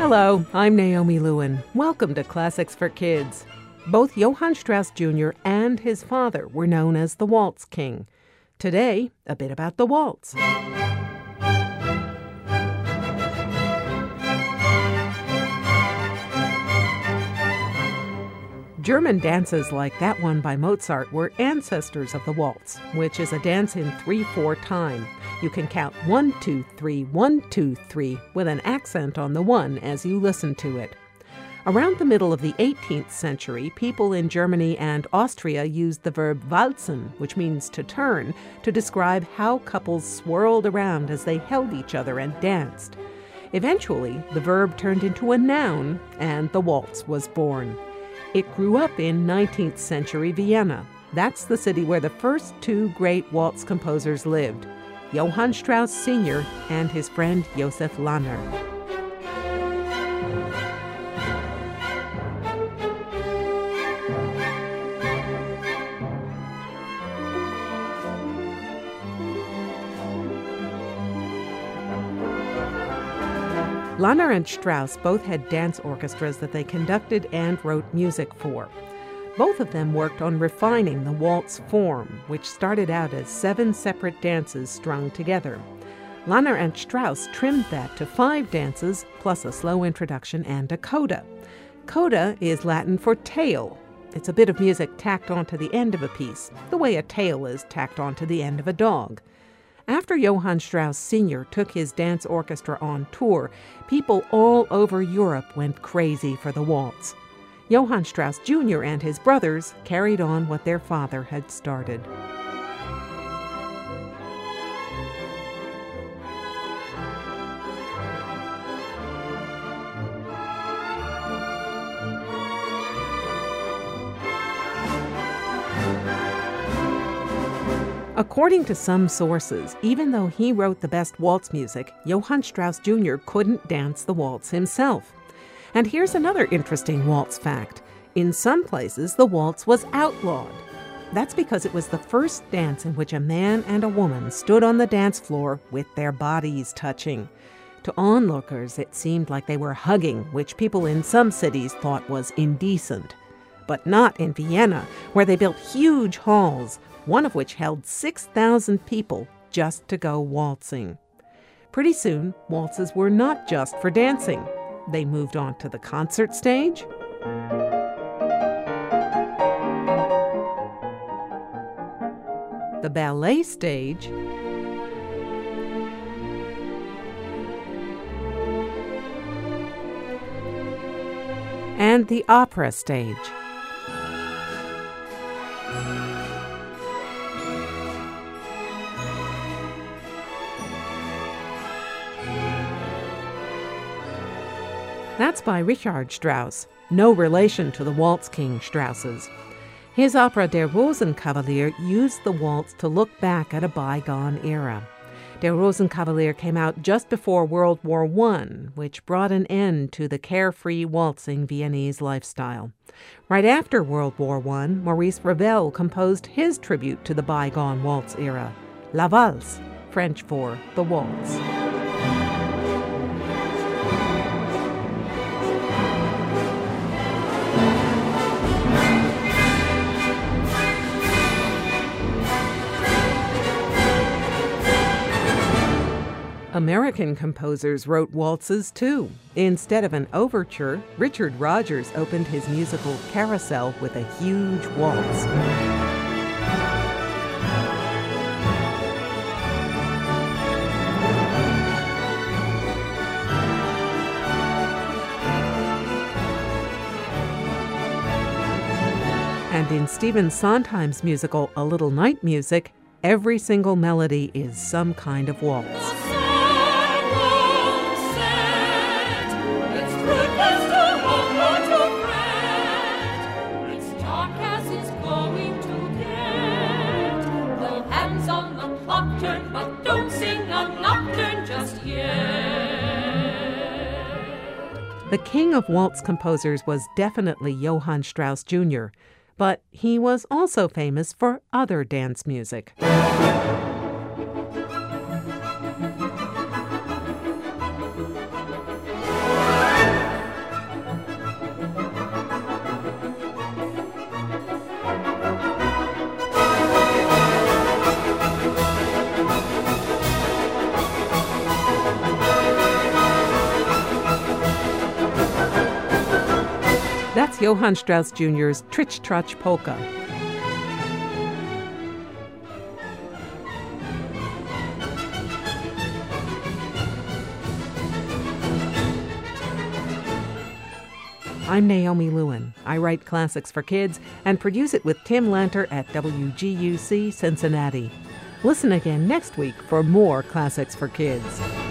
Hello, I'm Naomi Lewin. Welcome to Classics for Kids. Both Johann Strauss Jr. and his father were known as the Waltz King. Today, a bit about the waltz. German dances like that one by Mozart were ancestors of the waltz, which is a dance in 3/4 time. You can count 1, 2, 3, 1, 2, 3 with an accent on the 1 as you listen to it. Around the middle of the 18th century, people in Germany and Austria used the verb walzen, which means to turn, to describe how couples swirled around as they held each other and danced. Eventually, the verb turned into a noun, and the waltz was born. It grew up in 19th century Vienna. That's the city where the first two great waltz composers lived, Johann Strauss Sr. and his friend Joseph Lanner. Lanner and Strauss both had dance orchestras that they conducted and wrote music for. Both of them worked on refining the waltz form, which started out as 7 separate dances strung together. Lanner and Strauss trimmed that to 5 dances, plus a slow introduction and a coda. Coda is Latin for tail. It's a bit of music tacked onto the end of a piece, the way a tail is tacked onto the end of a dog. After Johann Strauss Sr. took his dance orchestra on tour, people all over Europe went crazy for the waltz. Johann Strauss Jr. and his brothers carried on what their father had started. According to some sources, even though he wrote the best waltz music, Johann Strauss Jr. couldn't dance the waltz himself. And here's another interesting waltz fact. In some places, the waltz was outlawed. That's because it was the first dance in which a man and a woman stood on the dance floor with their bodies touching. To onlookers, it seemed like they were hugging, which people in some cities thought was indecent. But not in Vienna, where they built huge halls, one of which held 6,000 people just to go waltzing. Pretty soon, waltzes were not just for dancing. They moved on to the concert stage, the ballet stage, and the opera stage. That's by Richard Strauss, no relation to the Waltz King Strausses. His opera Der Rosenkavalier used the waltz to look back at a bygone era. Der Rosenkavalier came out just before World War I, which brought an end to the carefree waltzing Viennese lifestyle. Right after World War I, Maurice Ravel composed his tribute to the bygone waltz era, La Valse, French for the waltz. American composers wrote waltzes too. Instead of an overture, Richard Rodgers opened his musical Carousel with a huge waltz. And in Stephen Sondheim's musical A Little Night Music, every single melody is some kind of waltz. But don't sing a nocturne just yet. The king of waltz composers was definitely Johann Strauss Jr., but he was also famous for other dance music. That's Johann Strauss Jr.'s Tritch Trotch Polka. I'm Naomi Lewin. I write classics for kids and produce it with Tim Lanter at WGUC Cincinnati. Listen again next week for more classics for kids.